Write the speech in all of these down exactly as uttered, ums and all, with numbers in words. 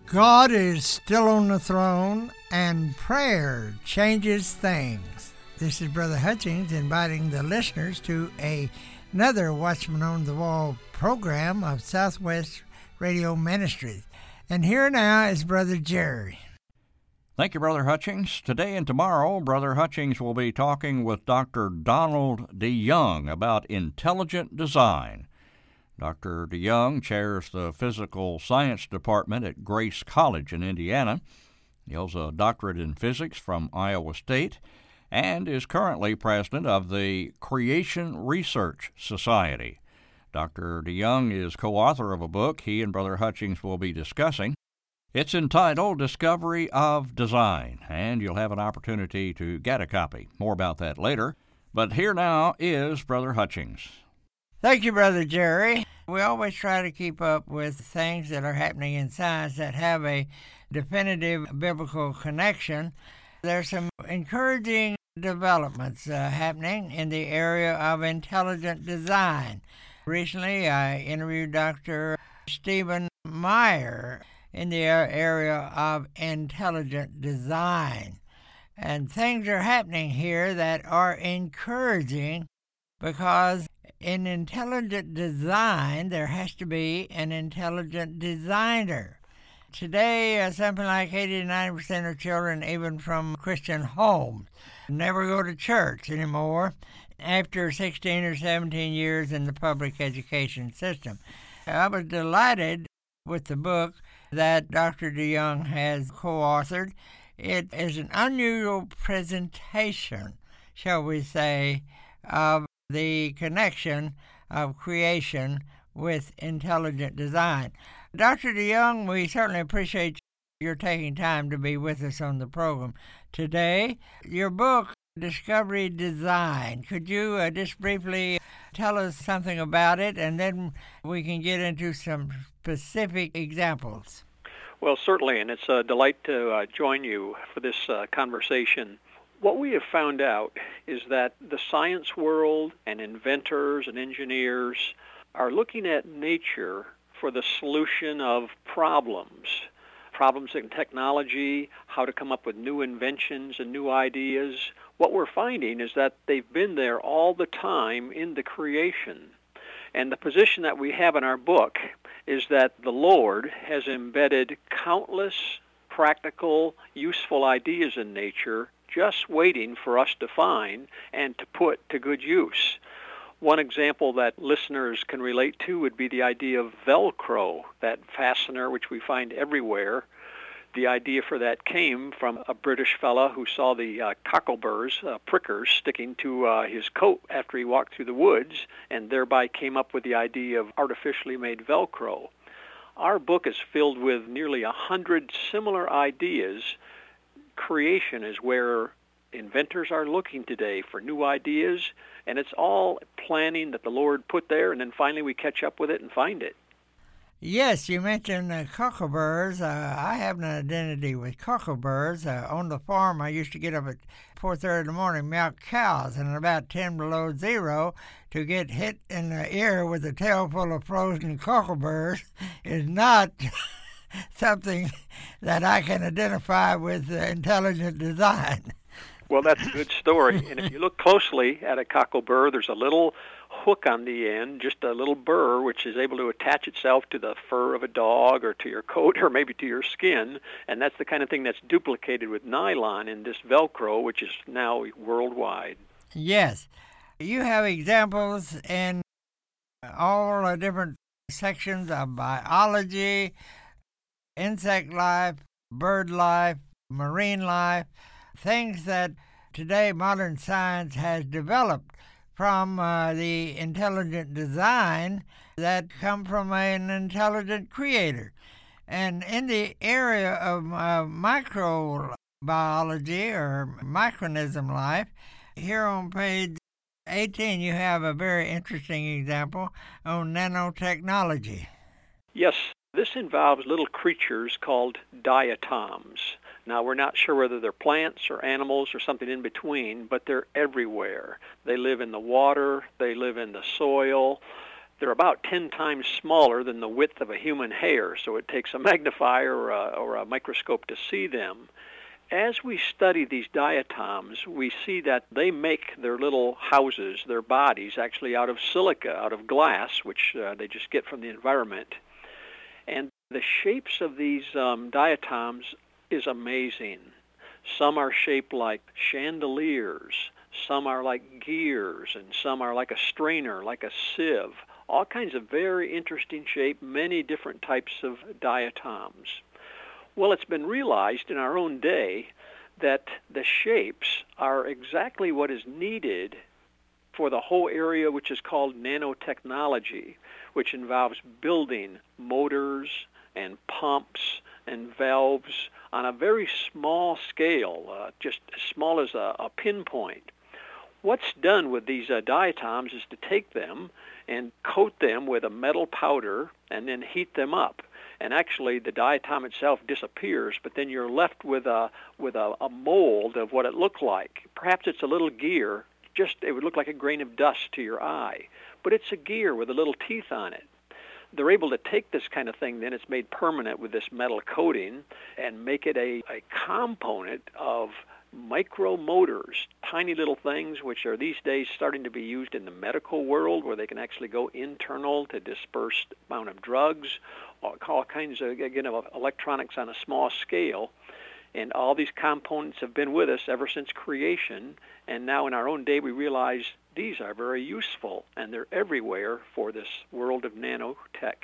God is still on the throne, and prayer changes things. This is Brother Hutchings inviting the listeners to a, another Watchman on the Wall program of Southwest Radio Ministries. And here now is Brother Jerry. Thank you, Brother Hutchings. Today and tomorrow, Brother Hutchings will be talking with Doctor Donald DeYoung about intelligent design. Doctor DeYoung chairs the Physical Science Department at Grace College in Indiana. He holds a doctorate in physics from Iowa State and is currently president of the Creation Research Society. Doctor DeYoung is co-author of a book he and Brother Hutchings will be discussing. It's entitled Discovery of Design, and you'll have an opportunity to get a copy. More about that later. But here now is Brother Hutchings. Thank you, Brother Jerry. We always try to keep up with things that are happening in science that have a definitive biblical connection. There's some encouraging developments uh, happening in the area of intelligent design. Recently, I interviewed Doctor Stephen Meyer in the area of intelligent design. And things are happening here that are encouraging because in intelligent design, there has to be an intelligent designer. Today, uh, something like eighty to ninety percent of children, even from Christian homes, never go to church anymore after sixteen or seventeen years in the public education system. I was delighted with the book that Doctor DeYoung has co-authored. It is an unusual presentation, shall we say, of the connection of creation with intelligent design. Doctor DeYoung, we certainly appreciate your taking time to be with us on the program today. Your book, Discovery Design, could you uh, just briefly tell us something about it, and then we can get into some specific examples? Well, certainly, and it's a delight to uh, join you for this uh, conversation. What we have found out is that the science world and inventors and engineers are looking at nature for the solution of problems, problems in technology, how to come up with new inventions and new ideas. What we're finding is that they've been there all the time in the creation. And the position that we have in our book is that the Lord has embedded countless practical, useful ideas in nature just waiting for us to find and to put to good use. One example that listeners can relate to would be the idea of Velcro, that fastener which we find everywhere. The idea for that came from a British fella who saw the uh, cockleburs, uh, prickers, sticking to uh, his coat after he walked through the woods, and thereby came up with the idea of artificially made Velcro. Our book is filled with nearly a hundred similar ideas. Creation is where inventors are looking today for new ideas, and it's all planning that the Lord put there, and then finally we catch up with it and find it. Yes, you mentioned uh, cockleburs. Uh, I have an identity with cockleburs. Uh, on the farm, I used to get up at four thirty in the morning, milk cows, and at about ten below zero, to get hit in the ear with a tail full of frozen cockleburs is not something that I can identify with uh, intelligent design. Well, that's a good story. And if you look closely at a cocklebur, there's a little hook on the end, just a little burr, which is able to attach itself to the fur of a dog or to your coat or maybe to your skin. And that's the kind of thing that's duplicated with nylon in this Velcro, which is now worldwide. Yes. You have examples in all the different sections of biology, insect life, bird life, marine life, things that today modern science has developed from uh, the intelligent design that come from an intelligent creator. And in the area of uh, microbiology or micronism life, here on page eighteen you have a very interesting example on nanotechnology. Yes, this involves little creatures called diatoms. Now, we're not sure whether they're plants or animals or something in between, but they're everywhere. They live in the water, they live in the soil, They're about ten times smaller than the width of a human hair, so it takes a magnifier or a, or a microscope to see them. As we study these diatoms, we see that they make their little houses, their bodies, actually out of silica, out of glass, which uh, they just get from the environment. And the shapes of these um, diatoms is amazing. Some are shaped like chandeliers, some are like gears, and some are like a strainer, like a sieve. All kinds of very interesting shape, many different types of diatoms. Well, it's been realized in our own day that the shapes are exactly what is needed for the whole area which is called nanotechnology, which involves building motors and pumps and valves on a very small scale, uh, just as small as a, a pinpoint. What's done with these uh, diatoms is to take them and coat them with a metal powder and then heat them up. And actually the diatom itself disappears, but then you're left with a with a, a mold of what it looked like. Perhaps it's a little gear, just it would look like a grain of dust to your eye, but it's a gear with a little teeth on it. They're able to take this kind of thing, then it's made permanent with this metal coating, and make it a, a component of micromotors, tiny little things which are these days starting to be used in the medical world, where they can actually go internal to disperse the amount of drugs, all kinds of, again, of electronics on a small scale. And all these components have been with us ever since creation, and now in our own day we realize these are very useful, and they're everywhere for this world of nanotech.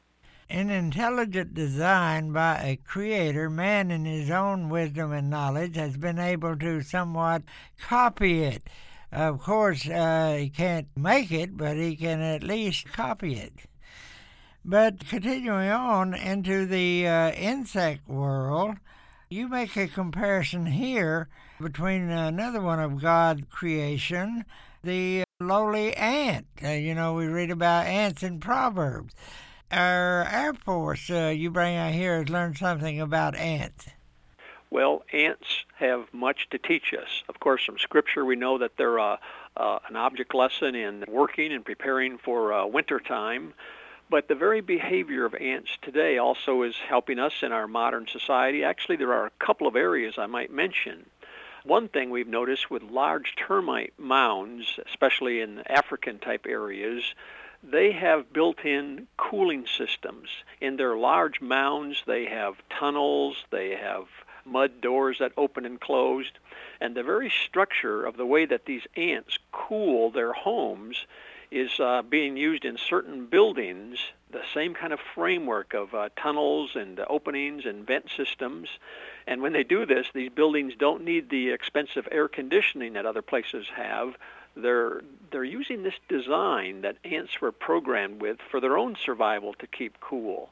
In intelligent design by a creator, man in his own wisdom and knowledge has been able to somewhat copy it. Of course, uh, he can't make it, but he can at least copy it. But continuing on into the uh, insect world, you make a comparison here between another one of God's creation, the lowly ant. Uh, you know, we read about ants in Proverbs. Our Air Force, uh, you bring out here, has learned something about ants. Well, ants have much to teach us. Of course, from Scripture, we know that they're uh, uh, an object lesson in working and preparing for uh, wintertime. But the very behavior of ants today also is helping us in our modern society. Actually, there are a couple of areas I might mention. One thing we've noticed with large termite mounds, especially in African-type areas, they have built-in cooling systems. In their large mounds, they have tunnels, they have mud doors that open and close, and the very structure of the way that these ants cool their homes is uh, being used in certain buildings, the same kind of framework of uh, tunnels and uh, openings and vent systems. And when they do this, these buildings don't need the expensive air conditioning that other places have. They're they're using this design that ants were programmed with for their own survival to keep cool.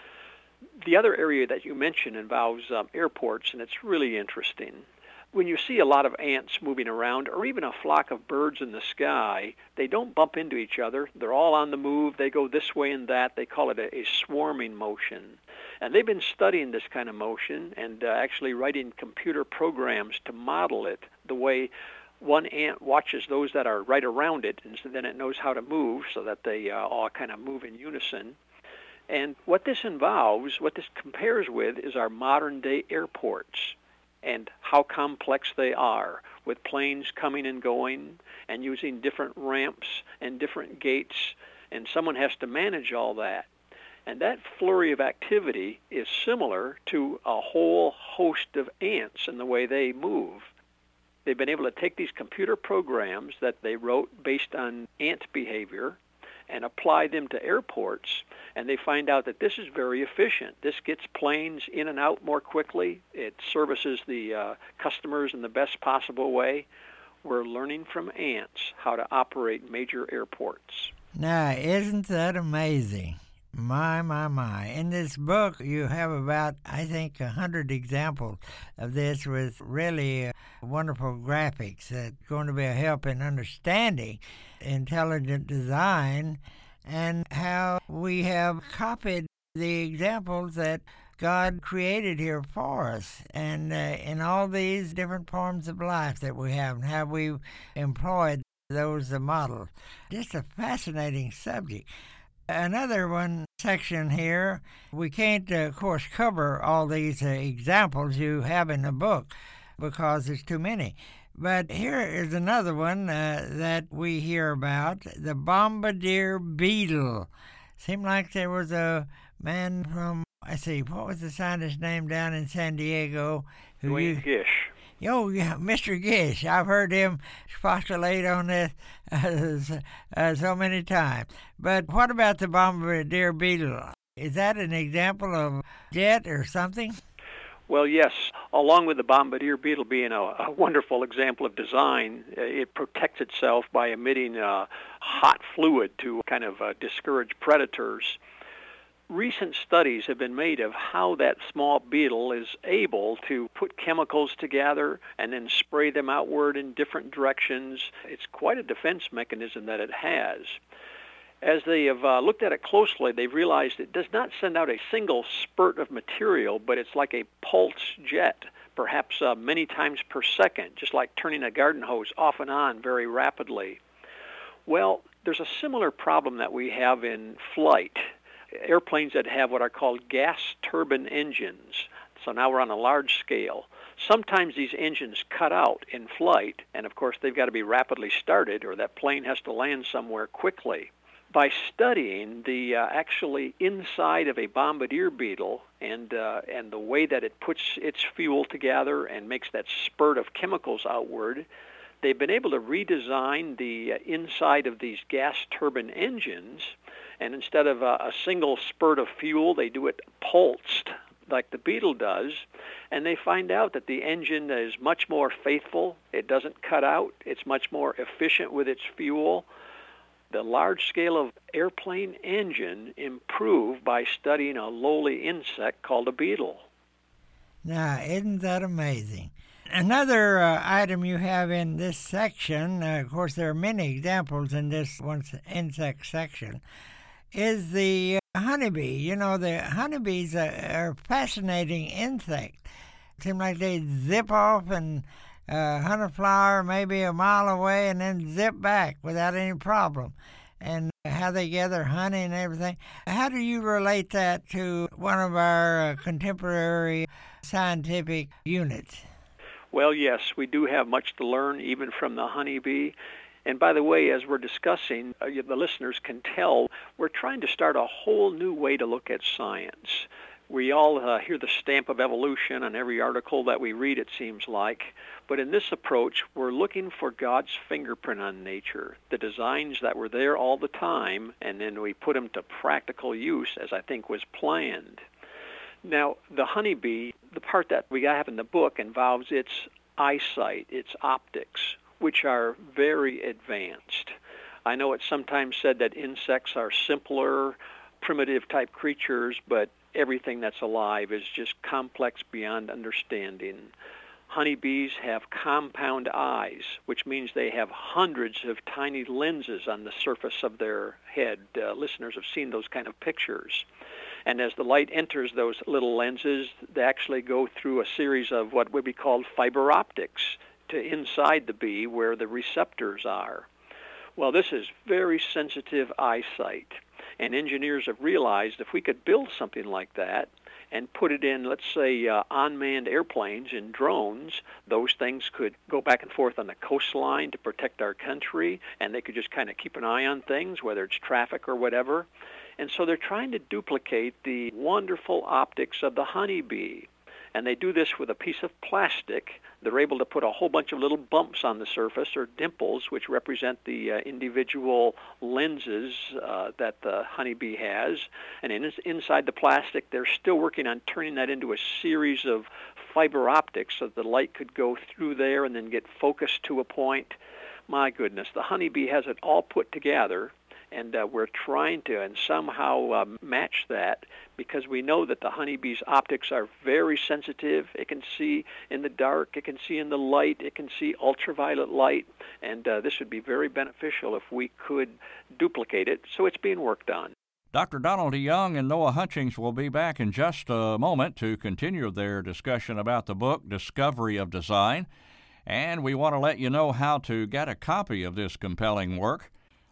The other area that you mentioned involves um, airports, and it's really interesting. When you see a lot of ants moving around, or even a flock of birds in the sky, they don't bump into each other. They're all on the move. They go this way and that. They call it a, a swarming motion. And they've been studying this kind of motion and uh, actually writing computer programs to model it the way one ant watches those that are right around it, and so then it knows how to move so that they uh, all kind of move in unison. And what this involves, what this compares with, is our modern-day airports and how complex they are, with planes coming and going and using different ramps and different gates, and someone has to manage all that. And that flurry of activity is similar to a whole host of ants in the way they move. They've been able to take these computer programs that they wrote based on ant behavior and apply them to airports, and they find out that this is very efficient. This gets planes in and out more quickly. It services the uh, customers in the best possible way. We're learning from ants how to operate major airports. Now, isn't that amazing? My, my, my. In this book, you have about, I think, a hundred examples of this with really uh, wonderful graphics that's going to be a help in understanding intelligent design and how we have copied the examples that God created here for us, and uh, in all these different forms of life that we have, and how we've employed those uh, models. Just a fascinating subject. Another one section here, we can't, uh, of course, cover all these uh, examples you have in the book because it's too many. But here is another one uh, that we hear about, the bombardier beetle. Seemed like there was a man from, I see, what was the scientist's name down in San Diego? Duane Gish. Oh, yeah, Mister Gish. I've heard him postulate on this uh, uh, so many times. But what about the bombardier beetle? Is that an example of jet or something? Well, yes. Along with the bombardier beetle being a, a wonderful example of design, it protects itself by emitting uh, hot fluid to kind of uh, discourage predators. Recent studies have been made of how that small beetle is able to put chemicals together and then spray them outward in different directions. It's quite a defense mechanism that it has. As they have uh, looked at it closely, they've realized it does not send out a single spurt of material, but it's like a pulse jet, perhaps uh, many times per second, just like turning a garden hose off and on very rapidly. Well, there's a similar problem that we have in flight. Airplanes that have what are called gas turbine engines. So now we're on a large scale. Sometimes these engines cut out in flight, and of course they've got to be rapidly started or that plane has to land somewhere quickly. By studying the uh, actually inside of a bombardier beetle and uh, and the way that it puts its fuel together and makes that spurt of chemicals outward, they've been able to redesign the uh, inside of these gas turbine engines. And instead of a, a single spurt of fuel, they do it pulsed like the beetle does. And they find out that the engine is much more faithful. It doesn't cut out. It's much more efficient with its fuel. The large scale of airplane engine improved by studying a lowly insect called a beetle. Now, isn't that amazing? Another uh, item you have in this section, uh, of course there are many examples in this one insect section, is the honeybee. You know, the honeybees are, are a fascinating insect. It seems like they zip off and uh, hunt a flower maybe a mile away and then zip back without any problem. And how they gather honey and everything. How do you relate that to one of our uh, contemporary scientific units? Well, yes, we do have much to learn even from the honeybee. And by the way, as we're discussing, uh, the listeners can tell, we're trying to start a whole new way to look at science. We all uh, hear the stamp of evolution on every article that we read, it seems like. But in this approach, we're looking for God's fingerprint on nature, the designs that were there all the time, and then we put them to practical use, as I think was planned. Now, the honeybee, the part that we have in the book involves its eyesight, its optics, which are very advanced. I know it's sometimes said that insects are simpler, primitive-type creatures, but everything that's alive is just complex beyond understanding. Honeybees have compound eyes, which means they have hundreds of tiny lenses on the surface of their head. Uh, listeners have seen those kind of pictures. And as the light enters those little lenses, they actually go through a series of what would be called fiber optics to inside the bee where the receptors are. Well, this is very sensitive eyesight, and engineers have realized if we could build something like that and put it in, let's say, uh, unmanned airplanes and drones, those things could go back and forth on the coastline to protect our country, and they could just kind of keep an eye on things, whether it's traffic or whatever. And so they're trying to duplicate the wonderful optics of the honeybee. And they do this with a piece of plastic. They're able to put a whole bunch of little bumps on the surface, or dimples, which represent the uh, individual lenses uh, that the honeybee has. And in, inside the plastic, they're still working on turning that into a series of fiber optics so the light could go through there and then get focused to a point. My goodness, the honeybee has it all put together. And uh, we're trying to and somehow uh, match that because we know that the honeybee's optics are very sensitive. It can see in the dark. It can see in the light. It can see ultraviolet light. And uh, this would be very beneficial if we could duplicate it. So it's being worked on. Doctor Donald DeYoung and Noah Hutchings will be back in just a moment to continue their discussion about the book, Discovery of Design. And we want to let you know how to get a copy of this compelling work.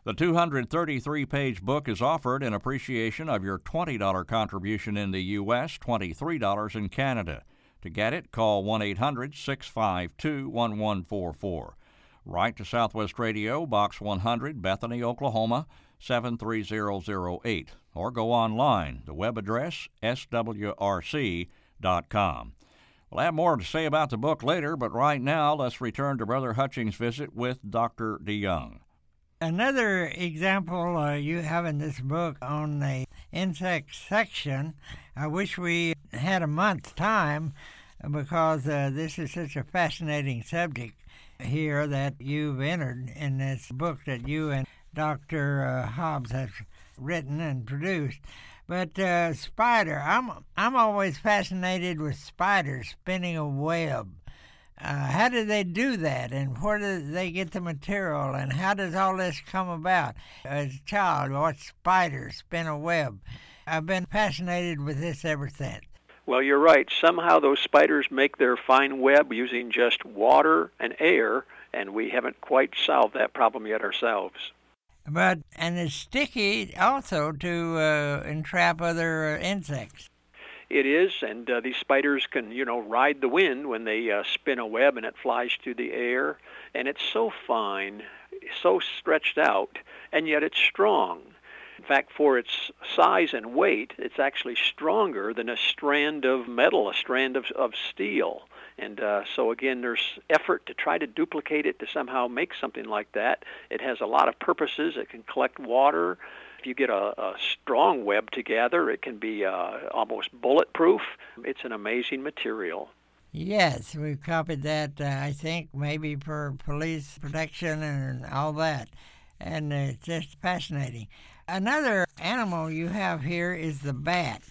The two hundred thirty-three page book is offered in appreciation of your twenty dollars contribution in the U S, twenty-three dollars in Canada. To get it, call one eight hundred, six five two, one one four four. Write to Southwest Radio, Box one hundred, Bethany, Oklahoma, seven three zero zero eight, or go online. The web address, s w r c dot com. We'll have more to say about the book later, but right now let's return to Brother Hutchings' visit with Doctor DeYoung. Another example uh, you have in this book on the insect section, I wish we had a month's time because uh, this is such a fascinating subject here that you've entered in this book that you and Doctor Uh, Hobbs have written and produced. But uh, spider, I'm I'm always fascinated with spiders spinning a web. Uh, how do they do that, and where do they get the material, and how does all this come about? As a child, I watched spiders spin a web. I've been fascinated with this ever since. Well, you're right. Somehow those spiders make their fine web using just water and air, and we haven't quite solved that problem yet ourselves. But, and it's sticky also to uh, entrap other uh, insects. It is, and uh, these spiders can, you know, ride the wind when they uh, spin a web and it flies through the air. And it's so fine, so stretched out, and yet it's strong. In fact, for its size and weight, it's actually stronger than a strand of metal, a strand of, of steel. And uh, so, again, there's effort to try to duplicate it to somehow make something like that. It has a lot of purposes. It can collect water. If you get a, a strong web together, it can be uh, almost bulletproof. It's an amazing material. Yes, we've copied that, uh, I think, maybe for police protection and all that. And it's just fascinating. Another animal you have here is the bat.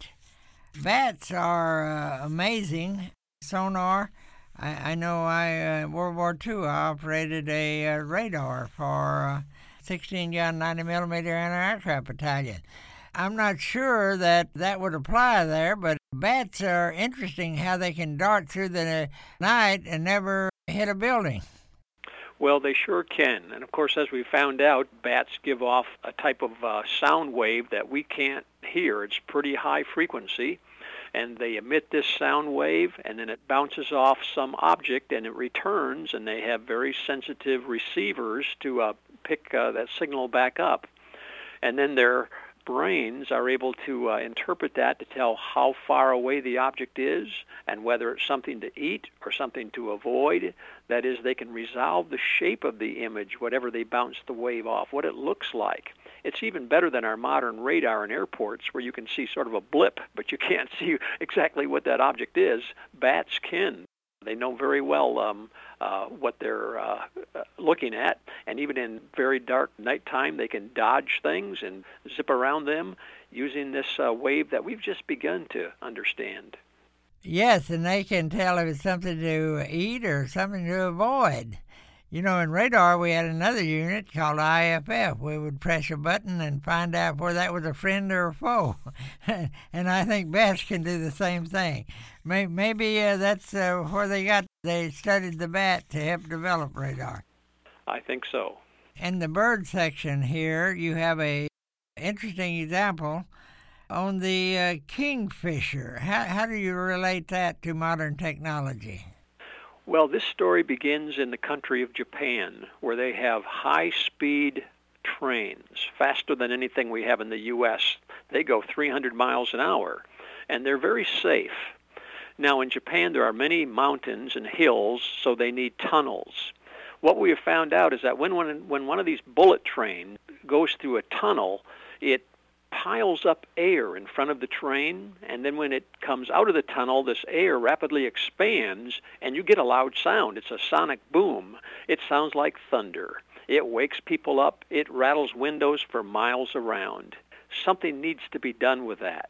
Bats are uh, amazing. Sonar. I, I know I, uh, World War Two, I operated a uh, radar for uh, sixteen gun ninety millimeter anti-aircraft battalion. I'm not sure that that would apply there, but bats are interesting how they can dart through the night and never hit a building. Well, they sure can. And, of course, as we found out, bats give off a type of uh, sound wave that we can't hear. It's pretty high frequency. And they emit this sound wave, and then it bounces off some object, and it returns, and they have very sensitive receivers to uh, pick uh, that signal back up. And then their brains are able to uh, interpret that to tell how far away the object is and whether it's something to eat or something to avoid. That is, they can resolve the shape of the image, whatever they bounce the wave off, what it looks like. It's even better than our modern radar in airports where you can see sort of a blip, but you can't see exactly what that object is. Bats can. They know very well um, uh, what they're uh, looking at, and even in very dark nighttime, they can dodge things and zip around them using this uh, wave that we've just begun to understand. Yes, and they can tell if it's something to eat or something to avoid. You know, in radar, we had another unit called I F F. We would press a button and find out whether that was a friend or a foe. And I think bats can do the same thing. Maybe uh, that's uh, where they got, they studied the bat to help develop radar. I think so. In the bird section here, you have a interesting example on the uh, kingfisher. How, how do you relate that to modern technology? Well, this story begins in the country of Japan, where they have high-speed trains, faster than anything we have in the U S. They go three hundred miles an hour, and they're very safe. Now, in Japan, there are many mountains and hills, so they need tunnels. What we have found out is that when one, when one of these bullet trains goes through a tunnel, it piles up air in front of the train, and then when it comes out of the tunnel, this air rapidly expands, and you get a loud sound. It's a sonic boom. It sounds like thunder. It wakes people up. It rattles windows for miles around. Something needs to be done with that.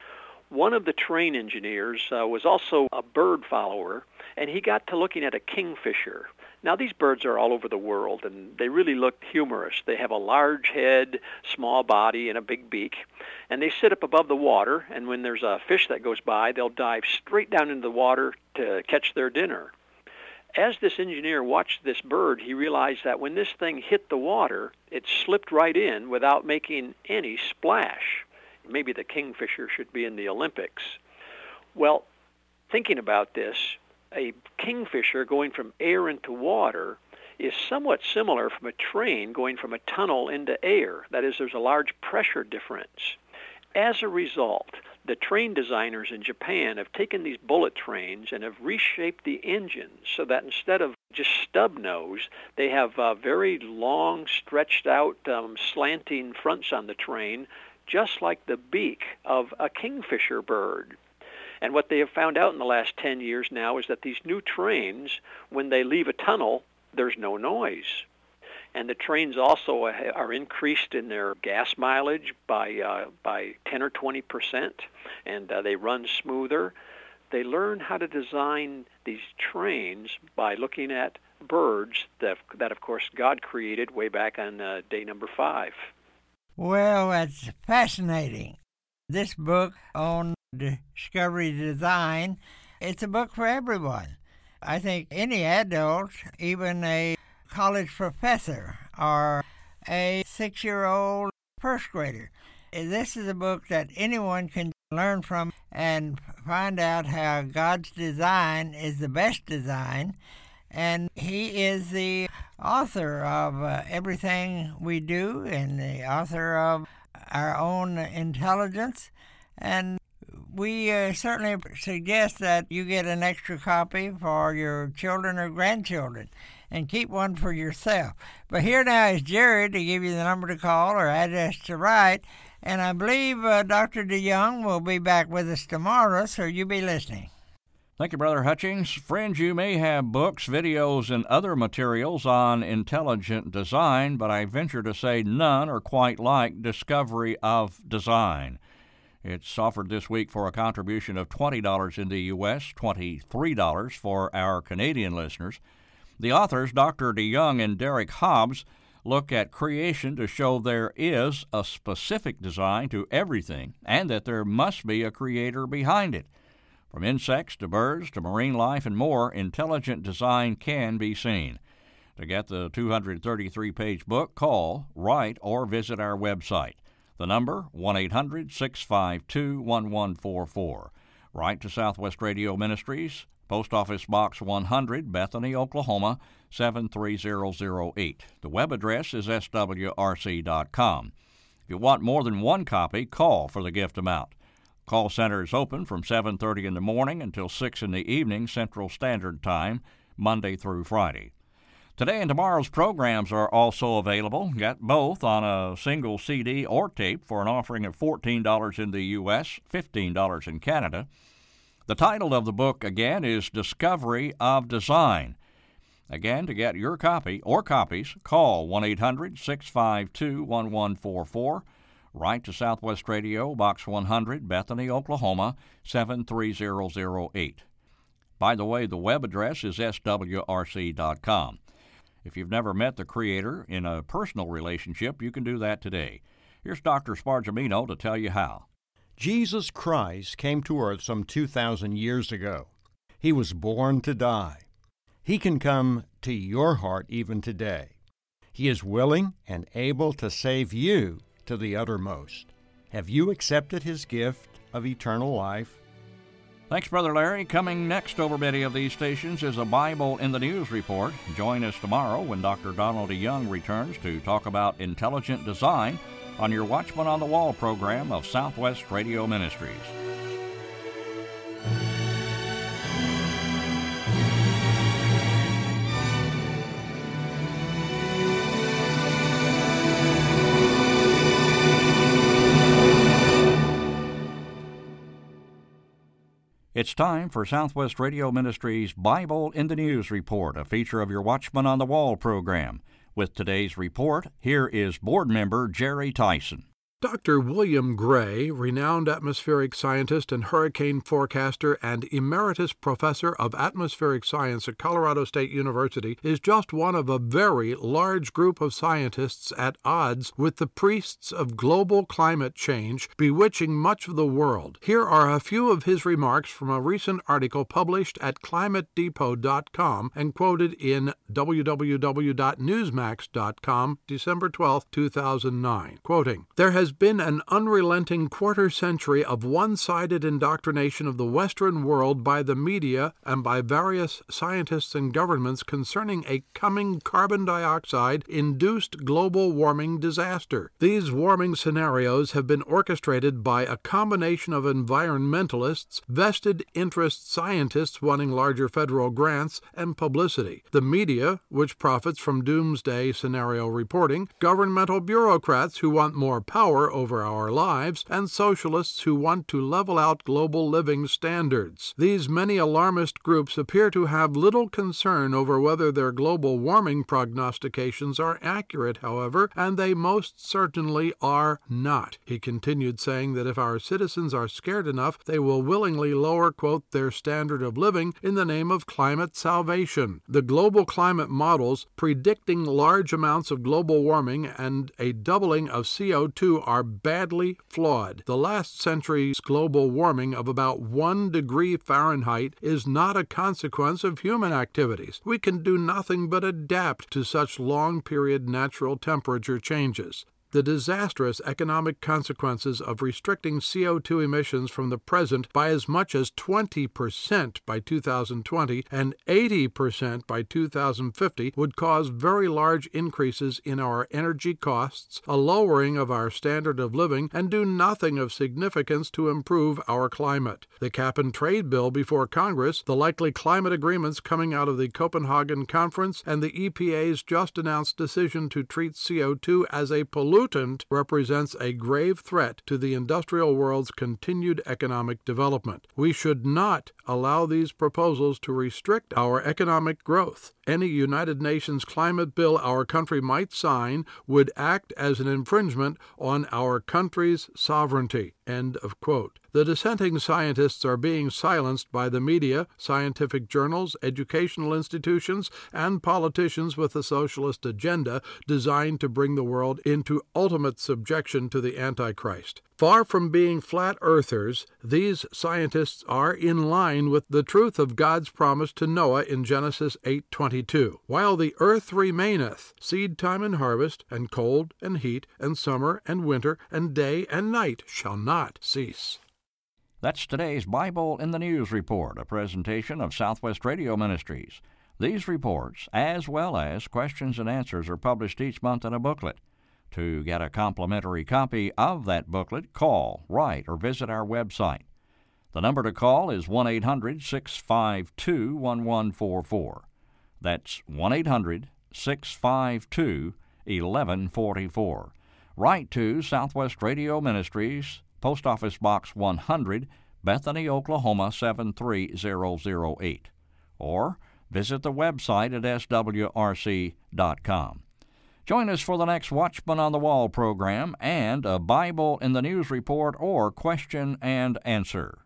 One of the train engineers uh, was also a bird follower, and he got to looking at a kingfisher. Now, these birds are all over the world, and they really look humorous. They have a large head, small body, and a big beak. And they sit up above the water, and when there's a fish that goes by, they'll dive straight down into the water to catch their dinner. As this engineer watched this bird, he realized that when this thing hit the water, it slipped right in without making any splash. Maybe the kingfisher should be in the Olympics. Well, thinking about this, a kingfisher going from air into water is somewhat similar from a train going from a tunnel into air. That is, there's a large pressure difference. As a result, the train designers in Japan have taken these bullet trains and have reshaped the engines so that instead of just stub nose, they have uh, very long, stretched out, um, slanting fronts on the train, just like the beak of a kingfisher bird. And what they have found out in the last ten years now is that these new trains, when they leave a tunnel, there's no noise. And the trains also are increased in their gas mileage by uh, by ten or twenty percent, and uh, they run smoother. They learn how to design these trains by looking at birds that, that of course, God created way back on uh, day number five. Well, that's fascinating. This book on discovery design, it's a book for everyone. I think any adult, even a college professor or a six-year-old first grader. This is a book that anyone can learn from and find out how God's design is the best design. And he is the author of uh, everything we do and the author of our own intelligence. And we uh, certainly suggest that you get an extra copy for your children or grandchildren and keep one for yourself. But here now is Jerry to give you the number to call or address to write. And I believe uh, Doctor DeYoung will be back with us tomorrow, so you be listening. Thank you, Brother Hutchings. Friends, you may have books, videos, and other materials on intelligent design, but I venture to say none are quite like Discovery of Design. It's offered this week for a contribution of twenty dollars in the U S, twenty-three dollars for our Canadian listeners. The authors, Doctor DeYoung and Derek Hobbs, look at creation to show there is a specific design to everything and that there must be a creator behind it. From insects to birds to marine life and more, intelligent design can be seen. To get the two hundred thirty-three page book, call, write, or visit our website. The number, one eight hundred, six five two, one one four four. Write to Southwest Radio Ministries, Post Office Box one hundred, Bethany, Oklahoma, seven three zero zero eight. The web address is s w r c dot com. If you want more than one copy, call for the gift amount. Call center is open from seven thirty in the morning until six in the evening Central Standard Time, Monday through Friday. Today and tomorrow's programs are also available. Get both on a single C D or tape for an offering of fourteen dollars in the U S, fifteen dollars in Canada. The title of the book, again, is Discovery of Design. Again, to get your copy or copies, call one eight hundred, six five two, one one four four. Write to Southwest Radio, Box one hundred, Bethany, Oklahoma, seven three zero zero eight. By the way, the web address is s w r c dot com. If you've never met the Creator in a personal relationship, you can do that today. Here's Doctor Spargimino to tell you how. Jesus Christ came to earth some two thousand years ago. He was born to die. He can come to your heart even today. He is willing and able to save you to the uttermost. Have you accepted His gift of eternal life? Thanks, Brother Larry. Coming next over many of these stations is a Bible in the News report. Join us tomorrow when Doctor Donald DeYoung returns to talk about intelligent design on your Watchman on the Wall program of Southwest Radio Ministries. It's time for Southwest Radio Ministries' Bible in the News report, a feature of your Watchman on the Wall program. With today's report, here is board member Jerry Tyson. Doctor William Gray, renowned atmospheric scientist and hurricane forecaster and emeritus professor of atmospheric science at Colorado State University, is just one of a very large group of scientists at odds with the priests of global climate change bewitching much of the world. Here are a few of his remarks from a recent article published at climate depot dot com and quoted in w w w dot newsmax dot com, December twelfth, two thousand nine. Quoting, "There has been an unrelenting quarter century of one-sided indoctrination of the Western world by the media and by various scientists and governments concerning a coming carbon dioxide-induced global warming disaster. These warming scenarios have been orchestrated by a combination of environmentalists, vested interest scientists wanting larger federal grants, and publicity. The media, which profits from doomsday scenario reporting, governmental bureaucrats who want more power over our lives, and socialists who want to level out global living standards. These many alarmist groups appear to have little concern over whether their global warming prognostications are accurate, however, and they most certainly are not." He continued, saying that if our citizens are scared enough, they will willingly lower, quote, "their standard of living in the name of climate salvation. The global climate models predicting large amounts of global warming and a doubling of C O two are badly flawed. The last century's global warming of about one degree Fahrenheit is not a consequence of human activities. We can do nothing but adapt to such long-period natural temperature changes. The disastrous economic consequences of restricting C O two emissions from the present by as much as twenty percent by two thousand twenty and eighty percent by two thousand fifty would cause very large increases in our energy costs, a lowering of our standard of living, and do nothing of significance to improve our climate. The cap-and-trade bill before Congress, the likely climate agreements coming out of the Copenhagen Conference, and the E P A's just-announced decision to treat C O two as a pollutant represents a grave threat to the industrial world's continued economic development. We should not allow these proposals to restrict our economic growth. Any United Nations climate bill our country might sign would act as an infringement on our country's sovereignty." End of quote. The dissenting scientists are being silenced by the media, scientific journals, educational institutions, and politicians with a socialist agenda designed to bring the world into ultimate subjection to the Antichrist. Far from being flat earthers, these scientists are in line with the truth of God's promise to Noah in Genesis eight twenty-two. "While the earth remaineth, seed time and harvest, and cold and heat, and summer and winter, and day and night shall not cease." That's today's Bible in the News Report, a presentation of Southwest Radio Ministries. These reports, as well as questions and answers, are published each month in a booklet. To get a complimentary copy of that booklet, call, write, or visit our website. The number to call is one eight hundred six five two one one four four. That's one eight hundred six five two one one four four. Write to Southwest Radio Ministries, Post Office Box one hundred, Bethany, Oklahoma seven three zero zero eight. Or visit the website at s w r c dot com. Join us for the next Watchman on the Wall program and a Bible in the News Report or question and answer.